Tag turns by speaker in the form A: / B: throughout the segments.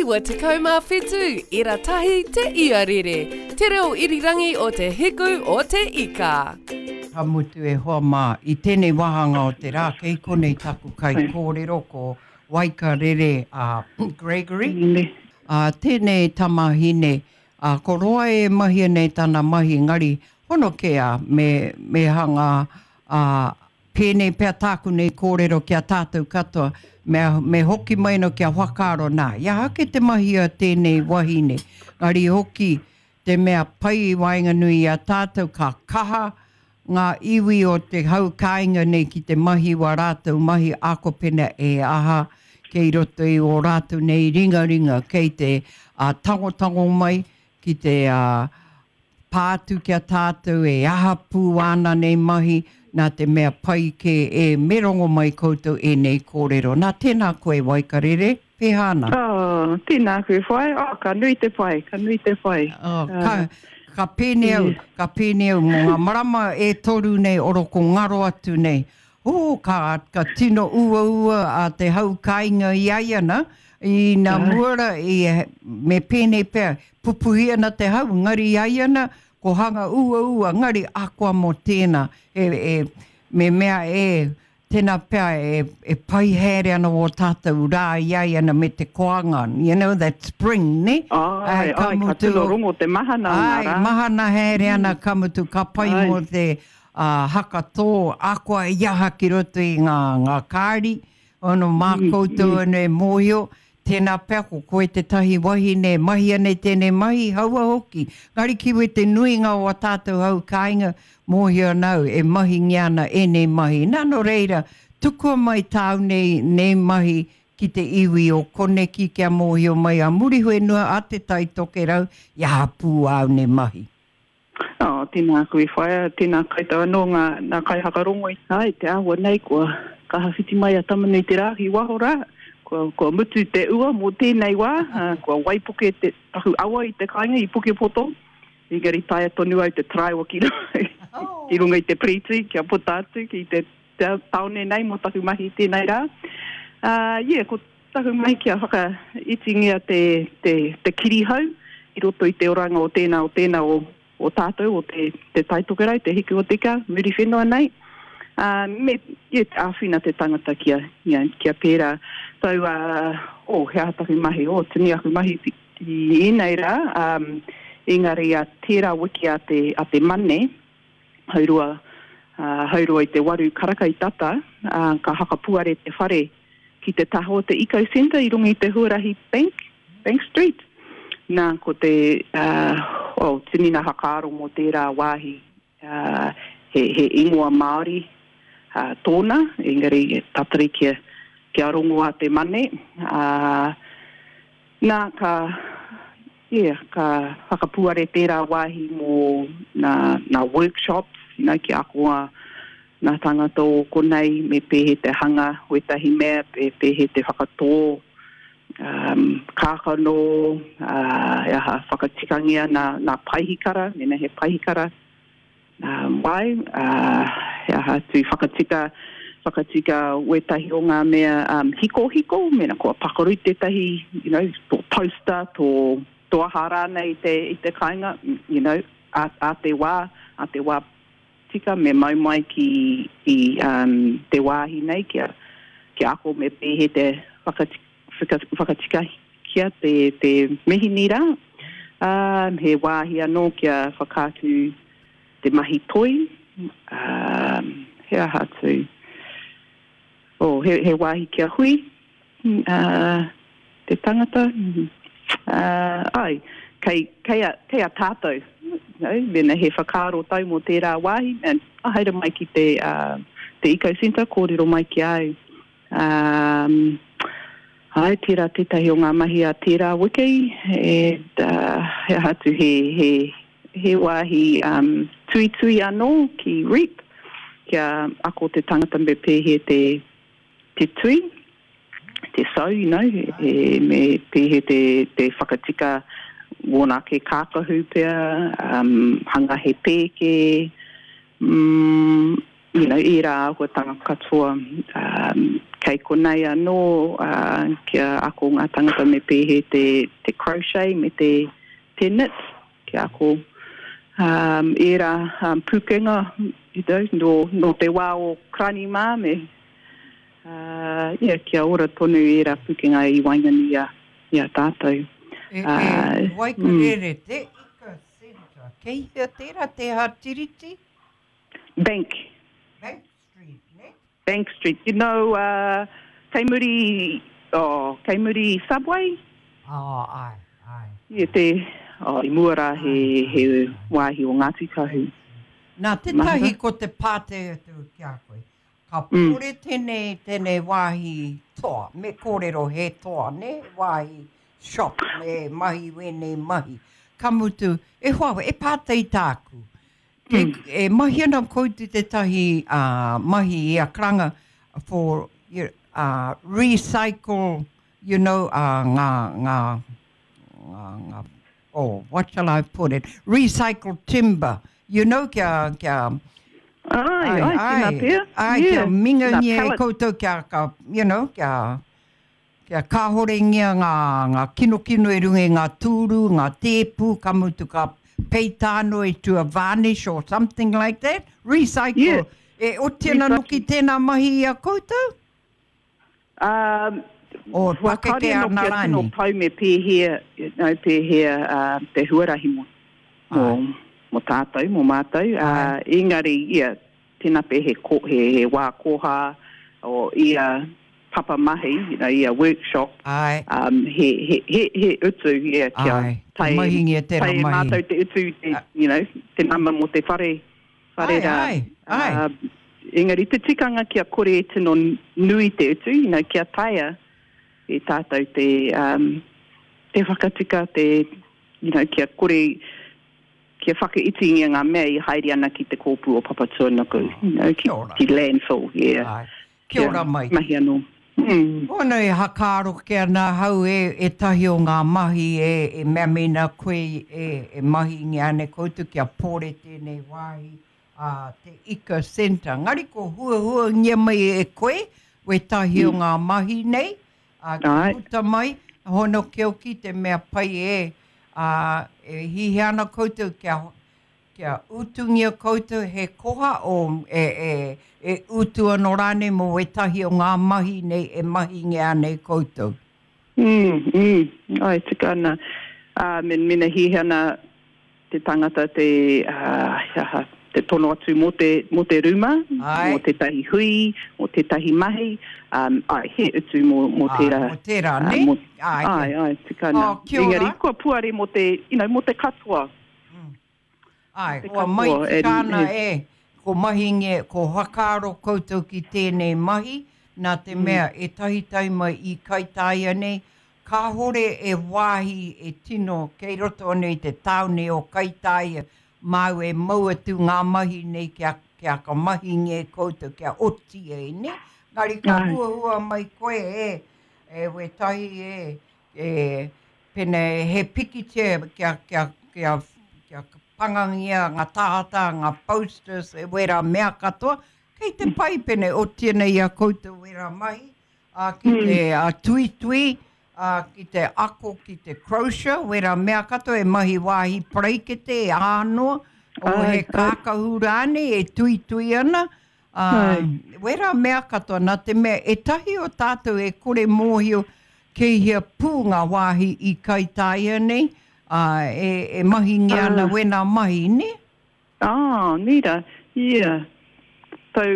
A: ua te kaumā whetū, ira tahi te iarere. Te reo irirangi o te hiku o te ika.
B: Ha mutu e hoa mā, i tēnei wahanga o te rā, kei konei taku kai kōrero ko Waikarere Gregory. Tēnei tamahine, ko roa e mahi nei tāna mahi ngari, hono kea me hanga pēnei pēr tāku nei kōrero kia tātou katoa, me hoki mai no kia whakaro nā. Ia hake te mahi a tēnei wahine, ngari hoki te mea pai wainga nui a tātou ka kaha, ngā iwi o te hau kāinga nei ki te mahi wa rātou mahi ako pena e aha, kei roto i o rātou nei ringa kei te tango mai, ki te pātu kia tātou e aha pū ana nei mahi, nā te mea pai ke e merongo mai koutou e nei kōrero. Nā tēnā koe Waikarere, pēhana.
C: Tēnā koe whai, ka nui te whai.
B: Ka pēnei au, mō ngā marama e toru nei oroko ngaro atu nei. Ka tino ua a te hau kāinga i aiana, i nā muara me pēnei pēr, pupuhi ana te hau, ngari i aiana, ko hanga ua, ngari akua mo tēnā, me mea tēnā pēr e pai here ana o tātou rā i aiana me te koanga, you know, that spring, ne?
C: Ka tino rongo te mahana.
B: Mahana here ana kamutu, ka pai mo te haka tō, akua i aha ki roto i ngā kāri, ono mā koutou ane mōhio, tēnā pēr ko koe te tahi wahine, mahi ane tēnei mahi, haua hoki. Ngari kiwe te nuinga o tātou hau kāinga, mōhio nau, e mahi ngiana e nei mahi. Nano reira, tukua mai tāu nei mahi ki te iwi o koneki kia mōhio mai a muri hoi nua a te tai toke rau, ia pū au nei mahi.
C: Tēnā koe whaia, tēnā kaitawa no ngā kai hakarongo i tai, te ahua nei kua ka hawhiti mai a tamana i te rahi waho rā. Kua mutu te ua mō tēnei wā, kua waipuke te tahu awa i te kāinga i puke poto. I gari taia tonu au te traiwa ki runga i te priti, kia puta atu, ki te taone nei mō tahu mahi tēnei rā. Ko tahu mahi kia whaka itingia te kirihau, i roto i te oranga o tēnā o tātou, o te taitokerau, te hiku o tika, muri whenua nei. Te awhina te tangata kia pērā. Tau, hea tahu mahi, tini aku mahi i nei rā, engari a tērā wiki a te mane, haurua i te waru karaka i tata, ka hakapuare te whare ki te taho te Eco Centre i runga i te Huarahi Bank Street. Nā, ko te tinina hakaro mō tērā wāhi, he ingoa Māori tōna, engari tatari kia rongo a te mane. Nā, ka whakapuare tērā wāhi mō nā workshops, ki akoa nā tangata o konei, me pehe te hanga, wetahi mea, pehe te whakatō, kākano, whakatikangia nā paihikara, nena he paihikara, tu whakatika wetahi o ngā mea hiko, mena kua pakaru te tahi, tō poster, tō ahara nei i te kāinga, a te wā tika me mai ki te wāhi nei, kia ako me pehe te whakatika kia te mihini rā. He wāhi anō kia whakātu te mahi toi, hea hatu. He wāhi kia hui, te tangata. Kei a tātou, mena he whakaro tau mō tērā wāhi, haere mai ki te Eco Centre, kōrero mai ki au. Tērā tētahi o ngā mahi a tērā wiki, hea hatu he wāhi tui anō ki REAP, kia ako te tangata me pehe te tui, te sau, me pehe te whakatika wona ke kākahu pia, hanga he pēke, i rā ahua tanga katoa, kei konei anō, kia ako ngā tangata me pehe te crochet, me te knit, kia ako era pukenga, no te wā o krani mā me, kia ora tonu era pukenga I waingani ia tātou.
B: Waikarere te ika centre, kei hea tērā te hatiriti?
C: Bank
B: Street, ne?
C: Bank Street. You know, Kaimuri Subway?
B: Oh, ai.
C: Ia I muara he wāhi o Ngāti Kahu.
B: Nā tētahi ko te pātea tu kia koe. Ka pore tēnei wāhi toa, me kōrero he toa, ne? Wāhi shop, me mahi wene mahi. Ka mutu, e hoa, e pātei tāku. E mahi ana koutu tētahi mahi I a kranga for recycle, you know, what shall I put it? Recycled timber. You know, kia minga nye koutou kia, you know, kia kāhorengia ngā kino e runge ngā tūru, ngā tēpu, ka mutu ka peitāno to a varnish or something like that. Recycle.
C: Yeah.
B: E o tēnā nuki tēnā mahi I a koutou? O whakake a narani.
C: No pau me pēhea, te huarahi mo tātou, mo mātou. Engari, tēnā pē he wā koha, o ia papa mahi, ia workshop.
B: Ai.
C: He utu, kia tai mātou te utu, te nama mo te whare rā.
B: Ai.
C: Engari, te tikanga kia kore tino nui te utu, kia taia e tātou te whakatika, kia kore, kia whakaitingia ngā mea I haere ana ki te kōpū o Papatūānuku, ki landfill,
B: Kia ora mai.
C: Mahi anō.
B: Ona e hakaro kia nā hau e tahi o ngā mahi e mea mena koe e mahi ngi ane koutu kia pōre tēnei wāhi te Ika Centre. Ngari ko hua ngia mai e koe, we tahi o ngā mahi nei, ki puta mai, hono keo ki te mea pai e hihi ana koutou kia utungia koutou he koha o e utu anō rāne mo e tahi o ngā mahi nei e mahi ngea nei koutou.
C: Ai, tika ana. Mena hihi ana te tangata te tono atu mo te ruma, mo te tahi hui, mo te tahi mahi, he utu mo tērā.
B: Mo tērā, ne?
C: Ai, tika ana. Engari, kua puare mo te katoa.
B: Ai, kua mai tika ana ko mahi nge, ko hakaro koutou ki tēnei mahi, nā te mea e tahi taima I Kaitaia nei, ka hore e wāhi e tino kei roto nei te taone o Kaitaia, mau e maua tu ngā mahi nei kia ka mahi nge koutou, kia oti e ne. Ngari ka hua mai koe we tahi pene he piki te kia pangangia ngā tāhata, ngā posters e wera mea katoa, kei te pai pene o tēnei a koutou wera mahi, ki te tui, ki te ako, ki te crochet, wera mea katoa e mahi wāhi praikete e ānoa, o he kākahurane e tui ana, wera mea katoa, nā te mea e tahi o tātou e kore mōhio kei hia pū ngā wāhi I Kaitaia nei, e mahi ngiana wena mahi, ne?
C: Nira, Tau,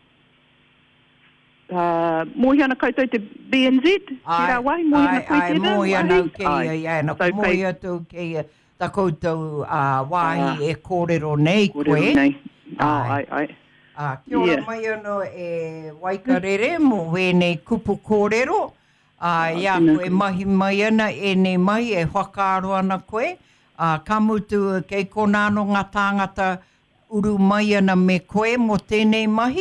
C: mohi ana koutou te BNZ, tira wai, mohi ana koutou tēnā?
B: Mohi ana keia, mohi atu keia, ta koutou wāhi e kōrero nei koe.
C: Ai.
B: Kia ora mai anō e Waikarere mo wēnei kupu kōrero. Ia koe mahi mai ana e nei mai e whakaaro ana koe. Ka mutu kei konano ngā tāngata uru mai ana me koe mo tēnei mahi?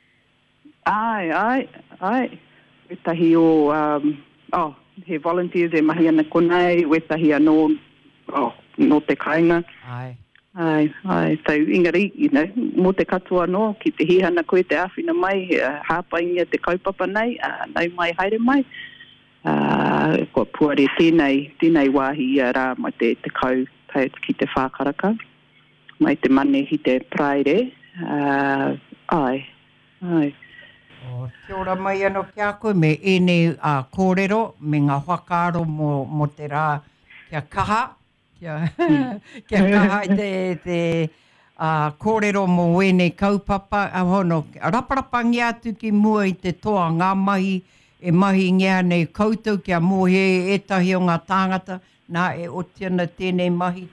C: Ai. E tahi o, he volunteers e mahi ana konei, we tahi anō, no te kainga. Ai, tau ingari, mō te katoa no, ki te hihana koe te awhina mai, hāpaingia te kaupapa nei, nei mai haere mai. Ko puare tēnei wāhi rā mai te kau ki te whākaraka, mai te mane hi te praere. Ai.
B: Kia ora mai anō kia koe me ēnei kōrero me ngā whakaaro mo te rā kia kaha. Kia kaha te kōrero mo wēnei kaupapa, raparapangi atu ki mua i te toa ngā mahi, e mahi ngea nei koutou kia mohe etahi o ngā tāngata, nā e otiana tēnei mahi,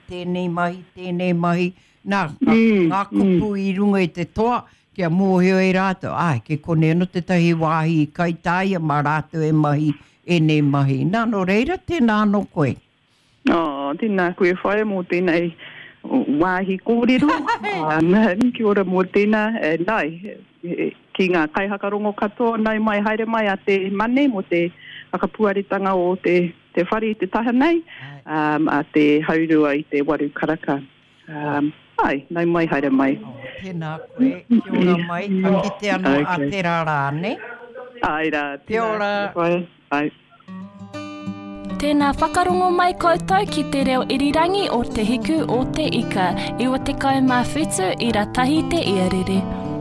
B: nā ngā kupu i runga i te toa, kia mohe o e rātou, ke kone no te tahi wāhi kai tāia mā rātou e mahi, e nei mahi. Nā no reira, tēnā no koe.
C: Tēnā koe whae mō tēnei wāhi kōrero. Ki ora mō tēnā, nai, ki ngā kaihakarongo katoa, nai mai haere mai a te mane mo te whakapuaritanga o te whare i te taha nei, a te haurua i te waru karaka. Nai mai haere mai.
B: Tēnā koe, ki ora mai, ka kite anō a te rā ne?
C: Ai rā,
B: kia ora.
C: Ai.
D: Tēnā whakarongo mai koutou ki te reo irirangi o te hiku o te ika, i o te kaumā whitu i rā tahi te iarere.